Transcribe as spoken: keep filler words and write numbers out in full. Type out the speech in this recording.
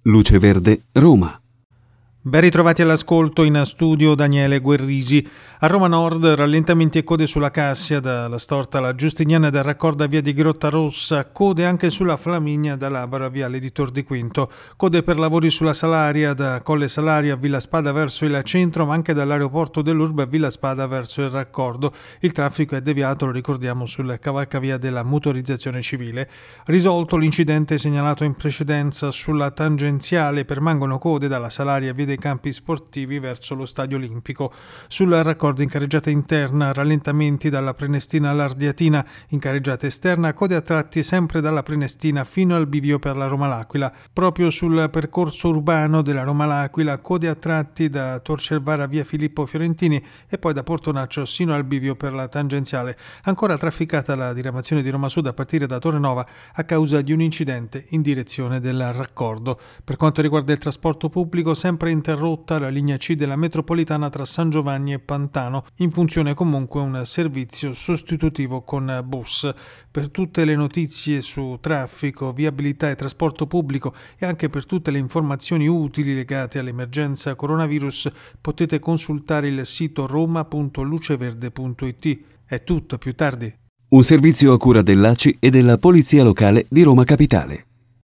Luce Verde, Roma. Ben ritrovati all'ascolto, in studio Daniele Guerrisi. A Roma Nord rallentamenti e code sulla Cassia dalla Storta alla Giustiniana del Raccordo a via di Grottarossa, code anche sulla Flaminia da Labaro a viale di Tor di Quinto, code per lavori sulla Salaria da Colle Salaria a Villa Spada verso il centro, ma anche dall'aeroporto dell'Urbe a Villa Spada verso il Raccordo. Il traffico è deviato, lo ricordiamo, sul cavalcavia della motorizzazione civile. Risolto l'incidente segnalato in precedenza sulla tangenziale, permangono code dalla Salaria a via dei campi sportivi verso lo Stadio Olimpico. Sul raccordo in carreggiata interna rallentamenti dalla Prenestina all'Ardiatina, in carreggiata esterna code a tratti sempre dalla Prenestina fino al bivio per la Roma L'Aquila. Proprio sul percorso urbano della Roma L'Aquila code a tratti da Tor Cervara via Filippo Fiorentini e poi da Portonaccio sino al bivio per la tangenziale. Ancora trafficata la diramazione di Roma Sud a partire da Torre Nova a causa di un incidente in direzione del raccordo. Per quanto riguarda il trasporto pubblico, sempre interrotta la linea C della metropolitana tra San Giovanni e Pantano, in funzione comunque un servizio sostitutivo con bus. Per tutte le notizie su traffico, viabilità e trasporto pubblico e anche per tutte le informazioni utili legate all'emergenza coronavirus potete consultare il sito roma punto luceverde punto it. È tutto, più tardi. Un servizio a cura dell'A C I e della Polizia Locale di Roma Capitale.